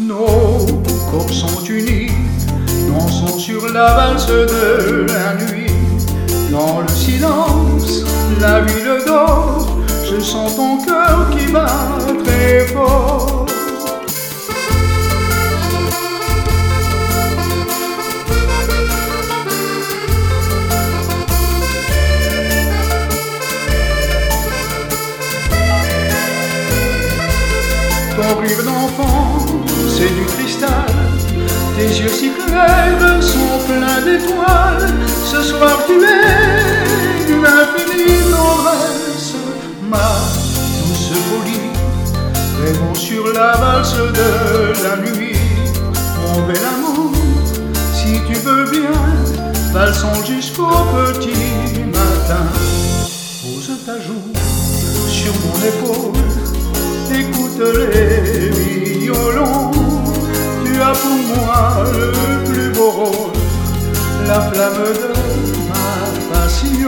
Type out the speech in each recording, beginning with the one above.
Nos corps sont unis, dansons sur la valse de la nuit. Dans le silence, la ville dort, je sens ton cœur qui bat très fort. Ton rire d'enfant, c'est du cristal. Tes yeux si clairs sont pleins d'étoiles. Ce soir tu es d'une infinie tendresse, ma douce folie. Rêvons sur la valse de la nuit. Mon bel amour, si tu veux bien, valsons jusqu'au petit matin. Pose ta joue sur mon épaule, écoute les violons. Tu as pour moi le plus beau rôle, la flamme de ma passion.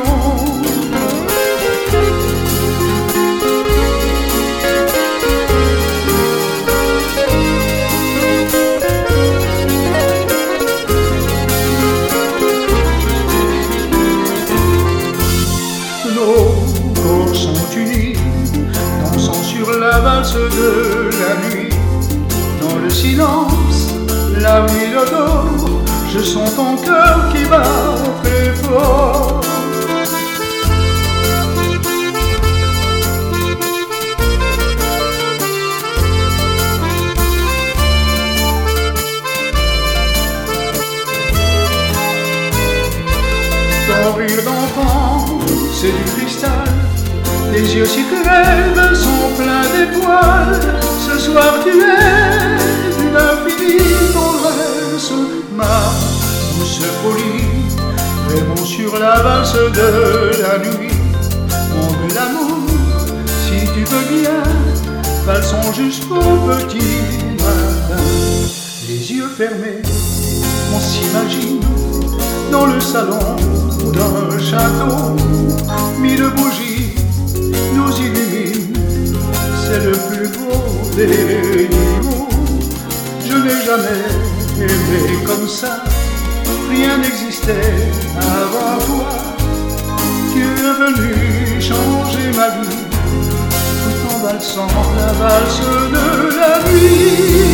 Nos corps sont unis, dansant sur la valse de la nuit. Dans le silence, la ville dort, je sens ton cœur qui bat très fort. Ton rire d'enfant, c'est du cristal. Tes yeux si clairs sont pleins d'étoiles. Ce soir tu es d'une infinie tendresse, ma douce folie. Rêvons sur la valse de la nuit. Mon bel amour, si tu veux bien, valsons jusqu'au petit matin. Les yeux fermés, on s'imagine dans le salon d'un château. Mille bougies nous illuminent, c'est le plus beau des niveaux. Je n'ai jamais aimé comme ça, rien n'existait avant toi. Tu es venu changer ma vie, tout en valsant la valse de la nuit.